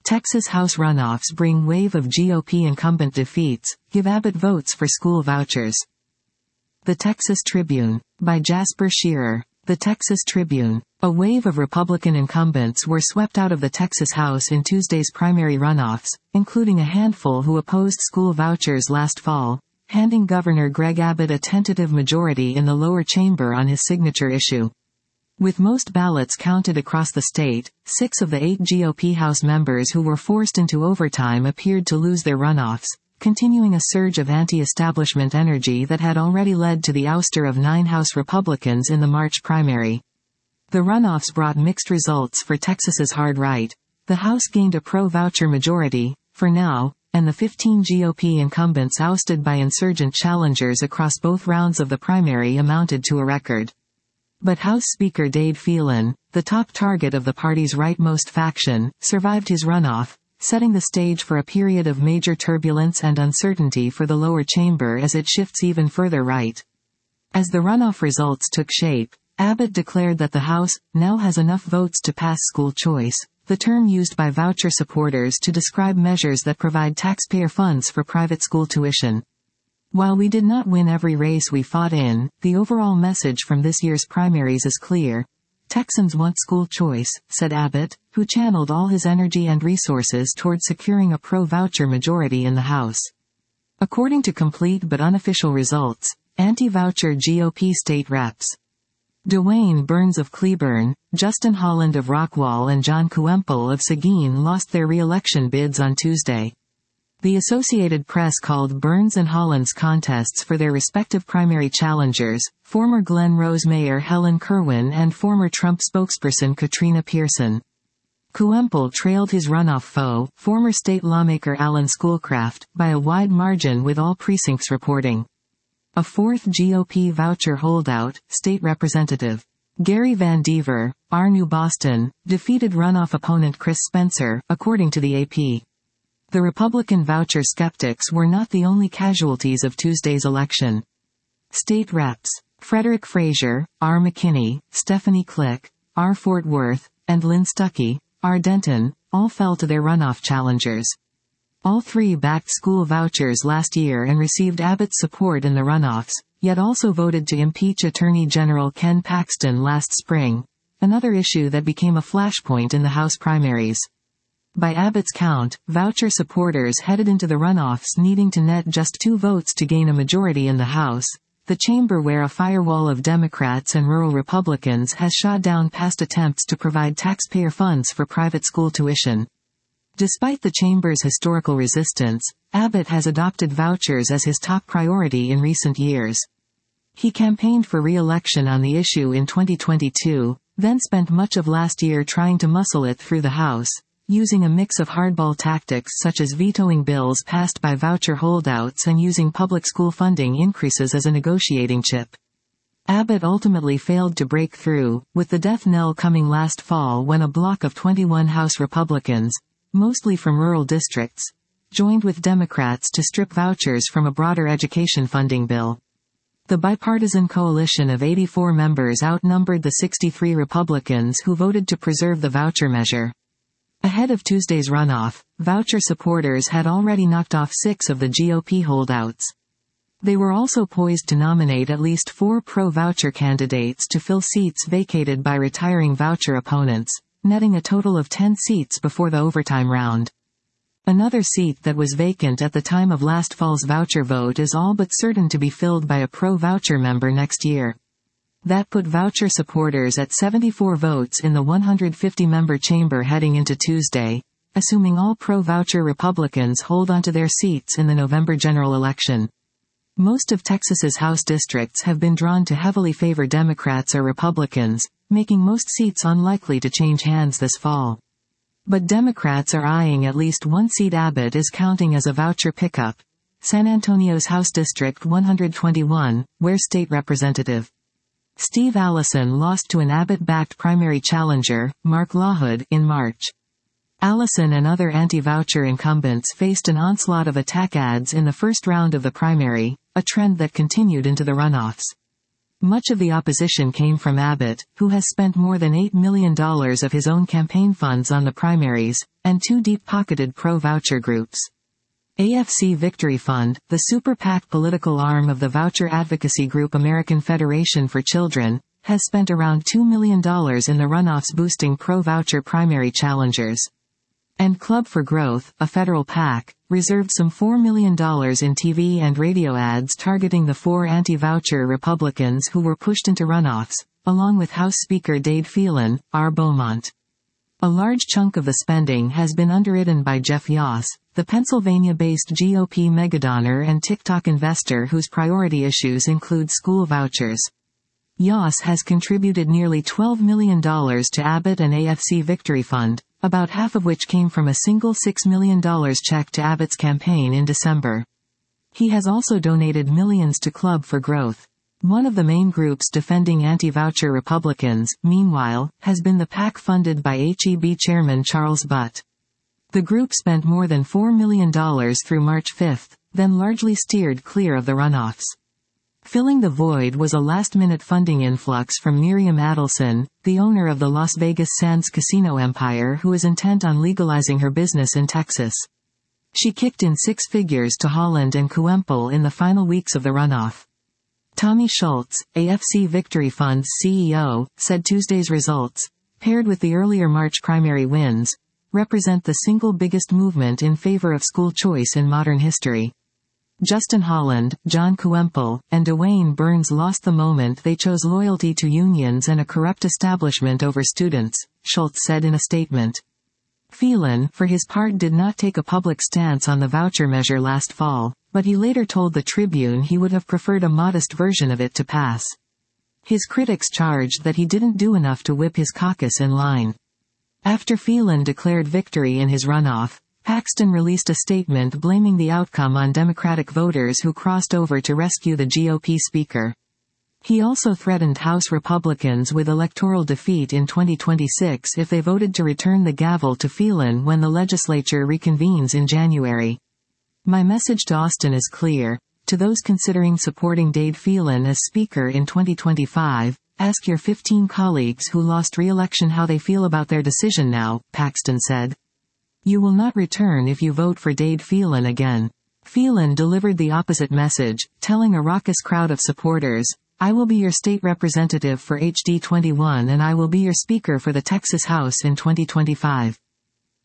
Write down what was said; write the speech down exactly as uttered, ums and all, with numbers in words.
Texas House runoffs bring wave of G O P incumbent defeats, give Abbott votes for school vouchers. The Texas Tribune. By Jasper Shearer. The Texas Tribune. A wave of Republican incumbents were swept out of the Texas House in Tuesday's primary runoffs, including a handful who opposed school vouchers last fall, handing Governor Greg Abbott a tentative majority in the lower chamber on his signature issue. With most ballots counted across the state, six of the eight G O P House members who were forced into overtime appeared to lose their runoffs, continuing a surge of anti-establishment energy that had already led to the ouster of nine House Republicans in the March primary. The runoffs brought mixed results for Texas's hard right. The House gained a pro-voucher majority, for now, and the fifteen G O P incumbents ousted by insurgent challengers across both rounds of the primary amounted to a record. But House Speaker Dade Phelan, the top target of the party's rightmost faction, survived his runoff, setting the stage for a period of major turbulence and uncertainty for the lower chamber as it shifts even further right. As the runoff results took shape, Abbott declared that the House now has enough votes to pass school choice, the term used by voucher supporters to describe measures that provide taxpayer funds for private school tuition. While we did not win every race we fought in, the overall message from this year's primaries is clear. Texans want school choice, said Abbott, who channeled all his energy and resources toward securing a pro-voucher majority in the House. According to complete but unofficial results, anti-voucher G O P state reps Dwayne Burns of Cleburne, Justin Holland of Rockwall and John Kuempel of Seguin lost their re-election bids on Tuesday. The Associated Press called Burns and Holland's contests for their respective primary challengers, former Glen Rose Mayor Helen Kerwin and former Trump spokesperson Katrina Pearson. Kuempel trailed his runoff foe, former state lawmaker Alan Schoolcraft, by a wide margin with all precincts reporting. A fourth G O P voucher holdout, State Representative Gary Van Dever, R. New Boston, defeated runoff opponent Chris Spencer, according to the A P. The Republican voucher skeptics were not the only casualties of Tuesday's election. State reps Frederick Frazier, R. McKinney, Stephanie Click, R. Fort Worth, and Lynn Stuckey, R. Denton, all fell to their runoff challengers. All three backed school vouchers last year and received Abbott's support in the runoffs, yet also voted to impeach Attorney General Ken Paxton last spring, another issue that became a flashpoint in the House primaries. By Abbott's count, voucher supporters headed into the runoffs needing to net just two votes to gain a majority in the House, the chamber where a firewall of Democrats and rural Republicans has shot down past attempts to provide taxpayer funds for private school tuition. Despite the chamber's historical resistance, Abbott has adopted vouchers as his top priority in recent years. He campaigned for re-election on the issue in twenty twenty-two, then spent much of last year trying to muscle it through the House, using a mix of hardball tactics such as vetoing bills passed by voucher holdouts and using public school funding increases as a negotiating chip. Abbott ultimately failed to break through, with the death knell coming last fall when a bloc of twenty-one House Republicans, mostly from rural districts, joined with Democrats to strip vouchers from a broader education funding bill. The bipartisan coalition of eighty-four members outnumbered the sixty-three Republicans who voted to preserve the voucher measure. Ahead of Tuesday's runoff, voucher supporters had already knocked off six of the G O P holdouts. They were also poised to nominate at least four pro-voucher candidates to fill seats vacated by retiring voucher opponents, netting a total of ten seats before the overtime round. Another seat that was vacant at the time of last fall's voucher vote is all but certain to be filled by a pro-voucher member next year. That put voucher supporters at seventy-four votes in the one hundred fifty member chamber heading into Tuesday, assuming all pro-voucher Republicans hold onto their seats in the November general election. Most of Texas's House districts have been drawn to heavily favor Democrats or Republicans, making most seats unlikely to change hands this fall. But Democrats are eyeing at least one seat Abbott is counting as a voucher pickup: San Antonio's House District one hundred twenty-one, where State Representative Steve Allison lost to an Abbott-backed primary challenger, Mark Lawhood, in March. Allison and other anti-voucher incumbents faced an onslaught of attack ads in the first round of the primary, a trend that continued into the runoffs. Much of the opposition came from Abbott, who has spent more than eight million dollars of his own campaign funds on the primaries, and two deep-pocketed pro-voucher groups. A F C Victory Fund, the super PAC political arm of the voucher advocacy group American Federation for Children, has spent around two million dollars in the runoffs boosting pro-voucher primary challengers. And Club for Growth, a federal PAC, reserved some four million dollars in T V and radio ads targeting the four anti-voucher Republicans who were pushed into runoffs, along with House Speaker Dade Phelan, R. Beaumont. A large chunk of the spending has been underwritten by Jeff Yoss, the Pennsylvania-based G O P megadonor and TikTok investor whose priority issues include school vouchers. Yoss has contributed nearly twelve million dollars to Abbott and A F C Victory Fund, about half of which came from a single six million dollars check to Abbott's campaign in December. He has also donated millions to Club for Growth. One of the main groups defending anti-voucher Republicans, meanwhile, has been the PAC funded by H E B chairman Charles Butt. The group spent more than four million dollars through March fifth, then largely steered clear of the runoffs. Filling the void was a last-minute funding influx from Miriam Adelson, the owner of the Las Vegas Sands casino empire who is intent on legalizing her business in Texas. She kicked in six figures to Holland and Coempel in the final weeks of the runoff. Tommy Schultz, A F C Victory Fund's C E O, said Tuesday's results, paired with the earlier March primary wins, represent the single biggest movement in favor of school choice in modern history. Justin Holland, John Coempel, and Dwayne Burns lost the moment they chose loyalty to unions and a corrupt establishment over students, Schultz said in a statement. Phelan, for his part, did not take a public stance on the voucher measure last fall, but he later told the Tribune he would have preferred a modest version of it to pass. His critics charged that he didn't do enough to whip his caucus in line. After Phelan declared victory in his runoff, Paxton released a statement blaming the outcome on Democratic voters who crossed over to rescue the G O P speaker. He also threatened House Republicans with electoral defeat in twenty twenty-six if they voted to return the gavel to Phelan when the legislature reconvenes in January. My message to Austin is clear. To those considering supporting Dade Phelan as Speaker in twenty twenty-five, ask your fifteen colleagues who lost re-election how they feel about their decision now, Paxton said. You will not return if you vote for Dade Phelan again. Phelan delivered the opposite message, telling a raucous crowd of supporters, I will be your state representative for H D twenty-one and I will be your speaker for the Texas House in twenty twenty-five.